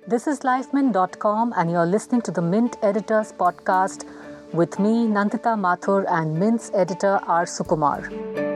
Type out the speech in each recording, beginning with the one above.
This is LifeMint.com and you're listening to the Mint Editors Podcast with me, Nandita Mathur, and Mint's editor, R. Sukumar.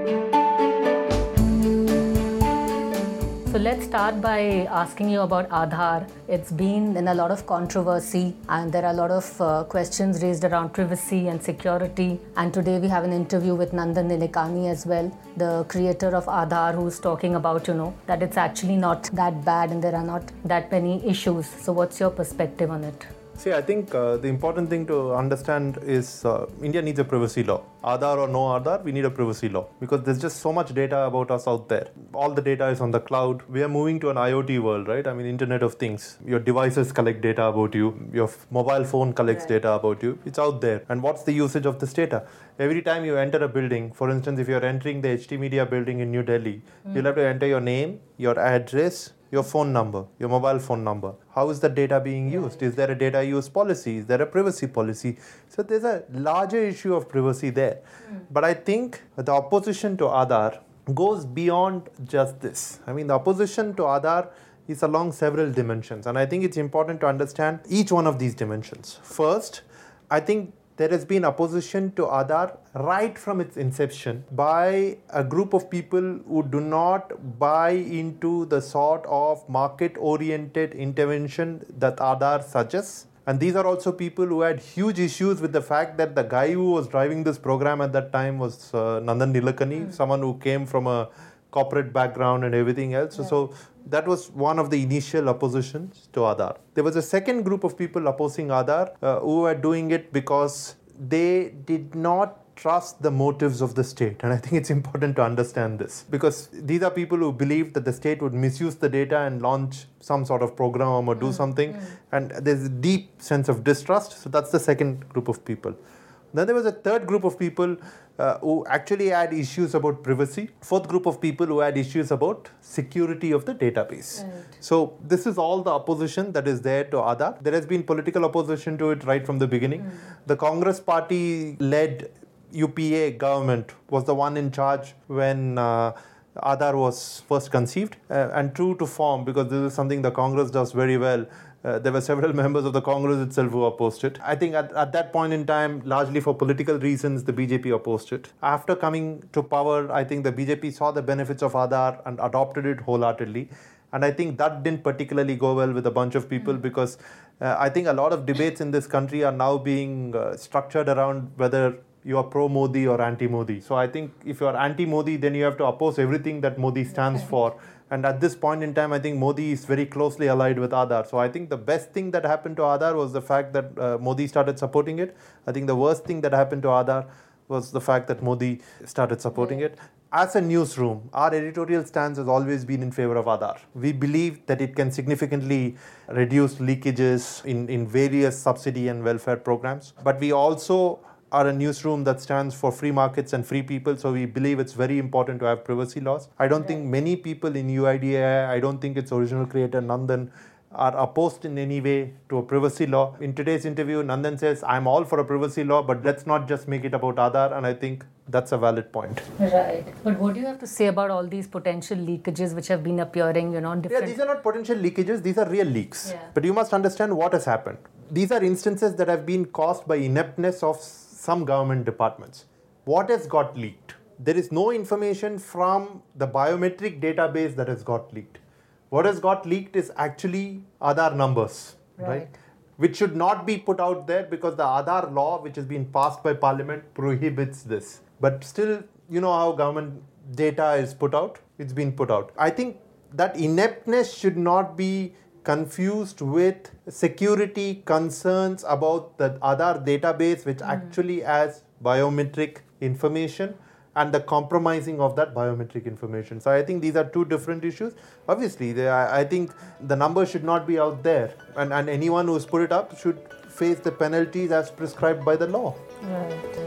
So let's start by asking you about Aadhaar. It's been in a lot of controversy and there are a lot of questions raised around privacy and security. And today we have an interview with Nandan Nilekani as well, the creator of Aadhaar, who's talking about, that it's actually not that bad and there are not that many issues. So what's your perspective on it? See, I think the important thing to understand is India needs a privacy law. Aadhaar or no Aadhaar, we need a privacy law because there's just so much data about us out there. All the data is on the cloud. We are moving to an IoT world, right? I mean, Internet of Things. Your devices collect data about you. Your mobile phone collects data about you. It's out there. And what's the usage of this data? Every time you enter a building, for instance, if you're entering the HT Media building in New Delhi, you'll have to enter your name, your address, your phone number, your mobile phone number. How is the data being used? Is there a data use policy? Is there a privacy policy? So there's a larger issue of privacy there. But I think the opposition to Aadhaar goes beyond just this. I mean, the opposition to Aadhaar is along several dimensions. And I think it's important to understand each one of these dimensions. First, I think there has been opposition to Aadhaar right from its inception by a group of people who do not buy into the sort of market-oriented intervention that Aadhaar suggests. And these are also people who had huge issues with the fact that the guy who was driving this program at that time was Nandan Nilekani, someone who came from a corporate background and everything else. Yeah. So that was one of the initial oppositions to Aadhaar. There was a second group of people opposing Aadhaar who were doing it because they did not trust the motives of the state. And I think it's important to understand this because these are people who believe that the state would misuse the data and launch some sort of program or do something. And there's a deep sense of distrust. So that's the second group of people. Then there was a third group of people who actually had issues about privacy. Fourth group of people who had issues about security of the database. Right. So this is all the opposition that is there to Aadhaar. There has been political opposition to it right from the beginning. The Congress party-led UPA government was the one in charge when Aadhaar was first conceived. And true to form, because this is something the Congress does very well, there were several members of the Congress itself who opposed it. I think at that point in time, largely for political reasons, the BJP opposed it. After coming to power, I think the BJP saw the benefits of Aadhaar and adopted it wholeheartedly. And I think that didn't particularly go well with a bunch of people because I think a lot of debates in this country are now being structured around whether you are pro-Modi or anti-Modi. So I think if you are anti-Modi, then you have to oppose everything that Modi stands for. And at this point in time, I think Modi is very closely allied with Aadhaar. So I think the best thing that happened to Aadhaar was the fact that Modi started supporting it. I think the worst thing that happened to Aadhaar was the fact that Modi started supporting it. As a newsroom, our editorial stance has always been in favor of Aadhaar. We believe that it can significantly reduce leakages in various subsidy and welfare programs. But we also are a newsroom that stands for free markets and free people, so we believe it's very important to have privacy laws. I don't think many people in UIDAI, I don't think its original creator Nandan, are opposed in any way to a privacy law. In today's interview, Nandan says, I'm all for a privacy law, but let's not just make it about Aadhaar, and I think that's a valid point. Right. But what do you have to say about all these potential leakages which have been appearing, different... Yeah, these are not potential leakages, these are real leaks. Yeah. But you must understand what has happened. These are instances that have been caused by ineptness of some government departments. What has got leaked? There is no information from the biometric database that has got leaked. What has got leaked is actually Aadhaar numbers, right? Which should not be put out there because the Aadhaar law, which has been passed by Parliament, prohibits this. But still, you know how government data is put out? It's been put out. I think that ineptness should not be confused with security concerns about the Aadhaar database, which actually has biometric information and the compromising of that biometric information. So I think these are two different issues. Obviously, I think the numbers should not be out there and anyone who's put it up should face the penalties as prescribed by the law. Right.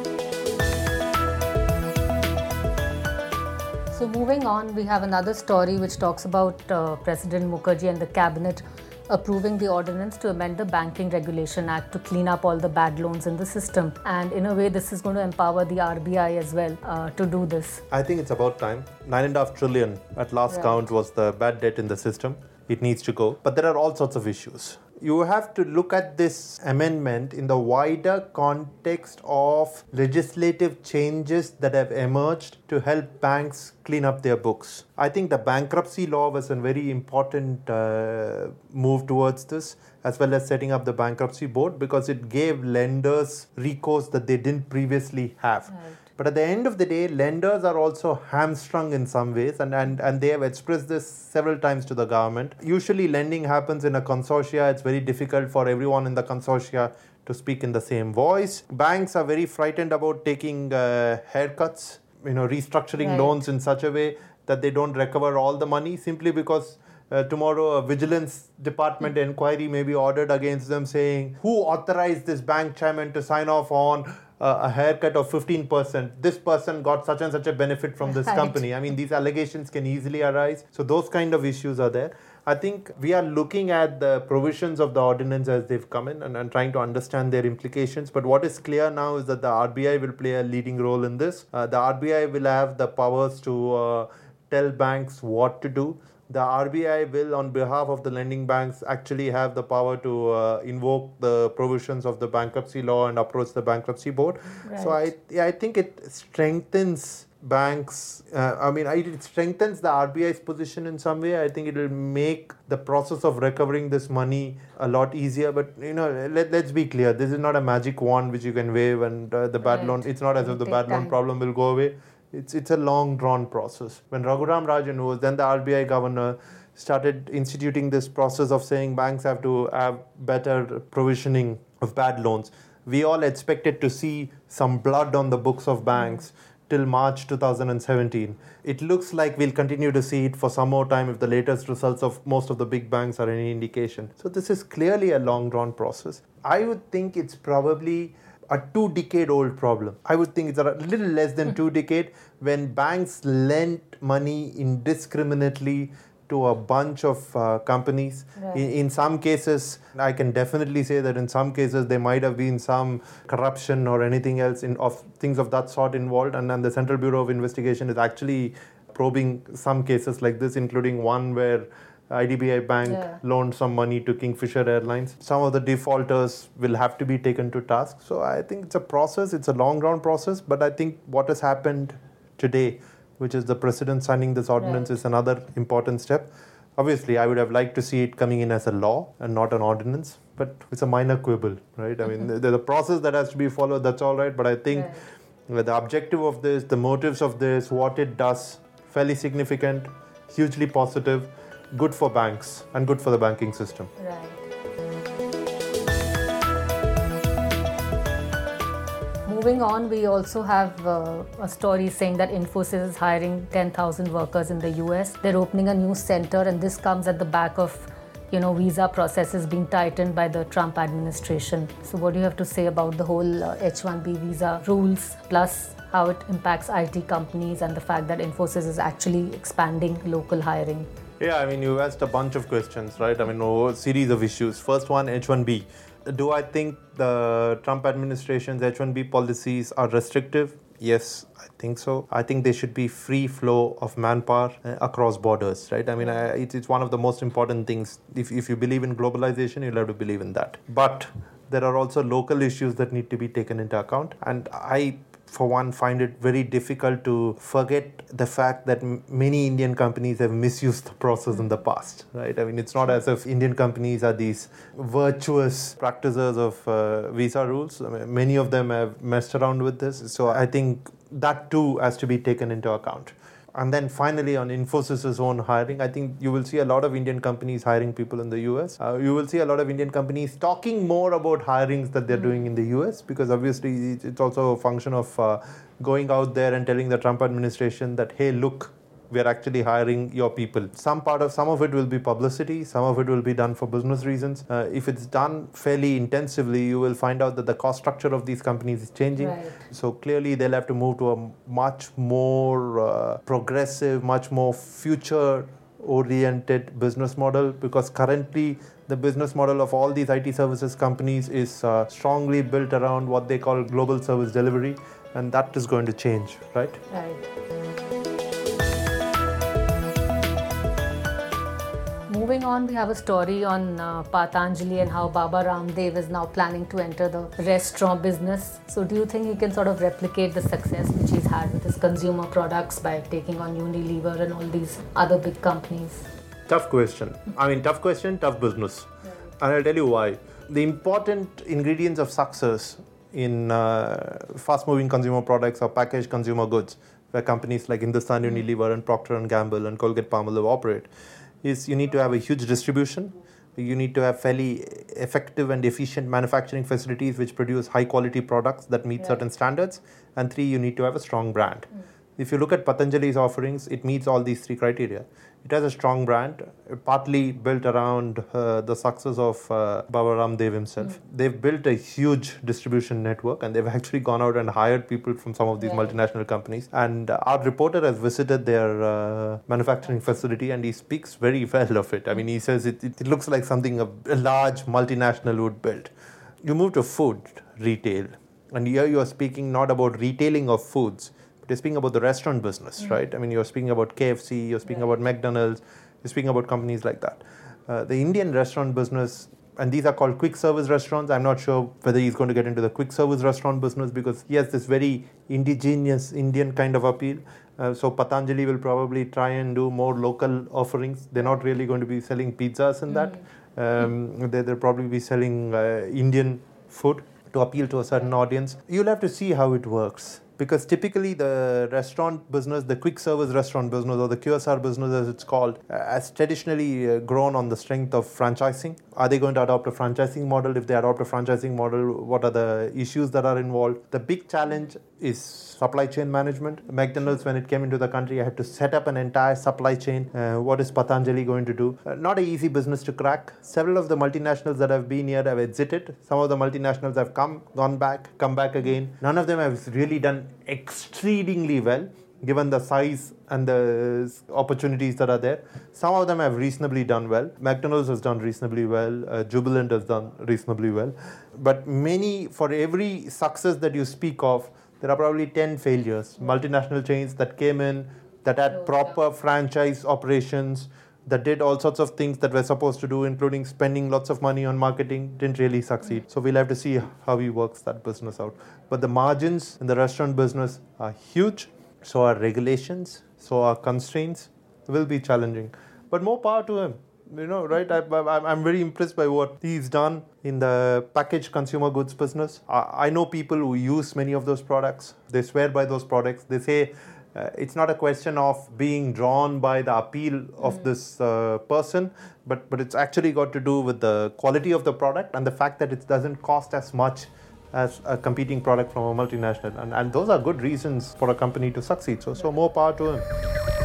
So moving on, we have another story which talks about President Mukherjee and the cabinet approving the ordinance to amend the Banking Regulation Act to clean up all the bad loans in the system. And in a way, this is going to empower the RBI as well to do this. I think it's about time. 9.5 trillion at last count was the bad debt in the system. it needs to go. But there are all sorts of issues. You have to look at this amendment in the wider context of legislative changes that have emerged to help banks clean up their books. I think the bankruptcy law was a very important move towards this, as well as setting up the bankruptcy board, because it gave lenders recourse that they didn't previously have. Right. But at the end of the day, lenders are also hamstrung in some ways, and they have expressed this several times to the government. Usually lending happens in a consortia. It's very difficult for everyone in the consortia to speak in the same voice. Banks are very frightened about taking haircuts, restructuring loans in such a way that they don't recover all the money, simply because tomorrow a vigilance department inquiry may be ordered against them, saying, who authorized this bank chairman to sign off on a haircut of 15%? This person got such and such a benefit from this company. I mean, these allegations can easily arise. So those kind of issues are there. I think we are looking at the provisions of the ordinance as they've come in and trying to understand their implications. But what is clear now is that the RBI will play a leading role in this. The RBI will have the powers to tell banks what to do. The RBI will, on behalf of the lending banks, actually have the power to invoke the provisions of the bankruptcy law and approach the bankruptcy board. Right. So I think it strengthens banks. It strengthens the RBI's position in some way. I think it will make the process of recovering this money a lot easier. But let's be clear: this is not a magic wand which you can wave and the bad loan. It's not as if the bad loan problem will go away. It's a long drawn process. When Raghuram Rajan, who was then the RBI governor, started instituting this process of saying banks have to have better provisioning of bad loans, we all expected to see some blood on the books of banks till March 2017. It looks like we'll continue to see it for some more time if the latest results of most of the big banks are any indication. So this is clearly a long drawn process. I would think it's probably a 2-decade-old problem. I would think it's a little less than 2 decades when banks lent money indiscriminately to a bunch of companies. Right. In some cases, I can definitely say that in some cases there might have been some corruption or anything else of things of that sort involved, and then the Central Bureau of Investigation is actually probing some cases like this, including one where IDBI Bank loaned some money to Kingfisher Airlines. Some of the defaulters will have to be taken to task. So I think it's a process, it's a long drawn process, but I think what has happened today, which is the president signing this ordinance, is another important step. Obviously, I would have liked to see it coming in as a law and not an ordinance, but it's a minor quibble, right? I mean, there's a process that has to be followed, that's all right, but I think the objective of this, the motives of this, what it does, fairly significant, hugely positive, good for banks and good for the banking system. Right. Moving on, we also have a story saying that Infosys is hiring 10,000 workers in the US. They're opening a new center, and this comes at the back of visa processes being tightened by the Trump administration. So what do you have to say about the whole H-1B visa rules, plus how it impacts IT companies and the fact that Infosys is actually expanding local hiring? Yeah, I mean, you asked a bunch of questions, right? I mean, a series of issues. First one, H-1B. Do I think the Trump administration's H-1B policies are restrictive? Yes, I think so. I think there should be free flow of manpower across borders, right? I mean, it's one of the most important things. If you believe in globalization, you'll have to believe in that. But there are also local issues that need to be taken into account. And I, for one, find it very difficult to forget the fact that many Indian companies have misused the process in the past, right? I mean, it's not as if Indian companies are these virtuous practitioners of visa rules. I mean, many of them have messed around with this. So I think that too has to be taken into account. And then finally, on Infosys' own hiring, I think you will see a lot of Indian companies hiring people in the US. You will see a lot of Indian companies talking more about hirings that they're doing in the US, because obviously it's also a function of going out there and telling the Trump administration that, hey, look, we're actually hiring your people. Some of it will be publicity, some of it will be done for business reasons. If it's done fairly intensively, you will find out that the cost structure of these companies is changing. Right. So clearly they'll have to move to a much more progressive, much more future-oriented business model, because currently the business model of all these IT services companies is strongly built around what they call global service delivery, and that is going to change, right? Moving Moving on, we have a story on Patanjali and how Baba Ramdev is now planning to enter the restaurant business. So do you think he can sort of replicate the success which he's had with his consumer products by taking on Unilever and all these other big companies? Tough question. Tough question, tough business. Right. And I'll tell you why. The important ingredients of success in fast-moving consumer products or packaged consumer goods, where companies like Hindustan Unilever and Procter & Gamble and Colgate-Palmolive operate, is you need to have a huge distribution. You need to have fairly effective and efficient manufacturing facilities which produce high-quality products that meet certain standards. And 3, you need to have a strong brand. If you look at Patanjali's offerings, it meets all these 3 criteria. It has a strong brand, partly built around the success of Baba Ramdev himself. They've built a huge distribution network, and they've actually gone out and hired people from some of these multinational companies. And our reporter has visited their manufacturing facility, and he speaks very well of it. He says it looks like something a large multinational would build. You move to food retail, and here you are speaking not about retailing of foods, but you're speaking about the restaurant business, right? You're speaking about KFC, you're speaking about McDonald's, you're speaking about companies like that. The Indian restaurant business, and these are called quick service restaurants. I'm not sure whether he's going to get into the quick service restaurant business because he has this very indigenous Indian kind of appeal. So Patanjali will probably try and do more local offerings. They're not really going to be selling pizzas in that. They'll probably be selling Indian food to appeal to a certain audience. You'll have to see how it works. Because typically the restaurant business, the quick service restaurant business or the QSR business as it's called, has traditionally grown on the strength of franchising. Are they going to adopt a franchising model? If they adopt a franchising model, what are the issues that are involved? The big challenge is supply chain management. McDonald's, when it came into the country, had to set up an entire supply chain. What is Patanjali going to do? Not an easy business to crack. Several of the multinationals that have been here have exited. Some of the multinationals have gone back, come back again. None of them have really done exceedingly well given the size and the opportunities that are there. Some of them have reasonably done well. McDonald's has done reasonably well. Jubilant has done reasonably well. But for every success that you speak of, there are probably 10 failures. Multinational chains that came in, that had proper franchise operations, that did all sorts of things that we're supposed to do, including spending lots of money on marketing, didn't really succeed. So we'll have to see how he works that business out. But the margins in the restaurant business are huge. So are regulations, so are constraints. Will be challenging. But more power to him. Right? I'm very impressed by what he's done in the packaged consumer goods business. I know people who use many of those products. They swear by those products. They say it's not a question of being drawn by the appeal of this person, but it's actually got to do with the quality of the product and the fact that it doesn't cost as much as a competing product from a multinational. And those are good reasons for a company to succeed. So more power to him.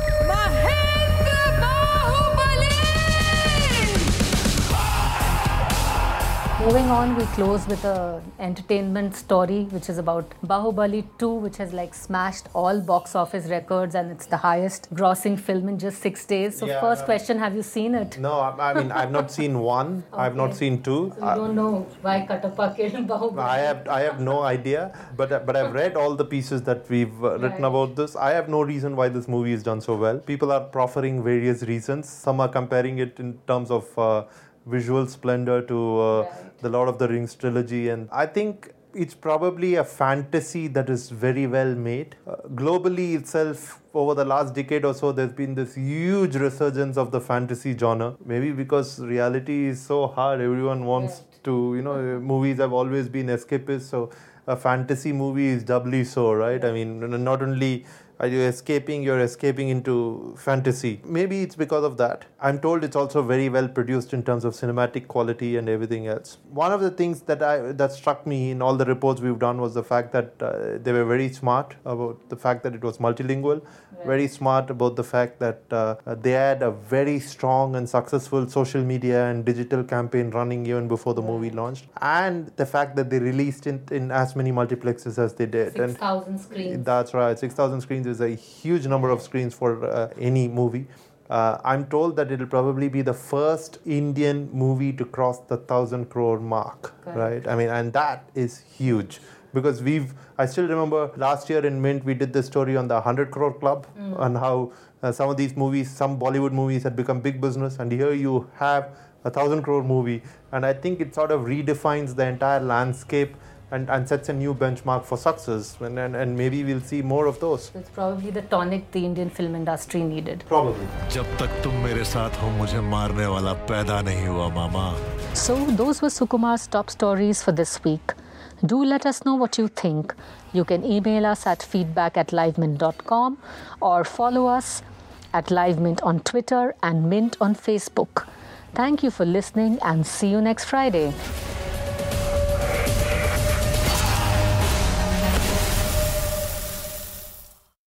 Moving on, we close with an entertainment story which is about Bahubali 2, which has smashed all box office records and it's the highest grossing film in just 6 days. So first question, have you seen it? No, I've not seen 1. Okay. I've not seen 2. So you don't know why Katappa killed Bahubali? I have no idea, but I've read all the pieces that we've written about this. I have no reason why this movie is done so well. People are proffering various reasons. Some are comparing it in terms of visual splendor to the Lord of the Rings trilogy, and I think it's probably a fantasy that is very well made. Globally itself, over the last decade or so, there's been this huge resurgence of the fantasy genre. Maybe because reality is so hard, everyone wants to, movies have always been escapist, so a fantasy movie is doubly so, right? Not only are you escaping, you're escaping into fantasy. Maybe it's because of that. I'm told it's also very well produced in terms of cinematic quality and everything else. One of the things that struck me in all the reports we've done was the fact that they were very smart about the fact that it was multilingual, very smart about the fact that they had a very strong and successful social media and digital campaign running even before the movie launched, and the fact that they released it in as many multiplexes as they did. 6,000 screens. That's right, 6,000 screens is a huge number of screens for any movie. I'm told that it'll probably be the first Indian movie to cross the 1,000 crore mark, right? And that is huge. Because I still remember last year in Mint, we did this story on the 100 crore club and how some of these movies, some Bollywood movies had become big business, and here you have 1,000 crore movie, and I think it sort of redefines the entire landscape and sets a new benchmark for success, and maybe we'll see more of those. It's probably the tonic the Indian film industry needed. Probably. जब तक तुम मेरे साथ हो मुझे मारने वाला पैदा नहीं हुआ मामा. So those were Sukumar's top stories for this week. Do let us know what you think. You can email us at feedback@livemint.com or follow us at LiveMint on Twitter and Mint on Facebook. Thank you for listening and see you next Friday.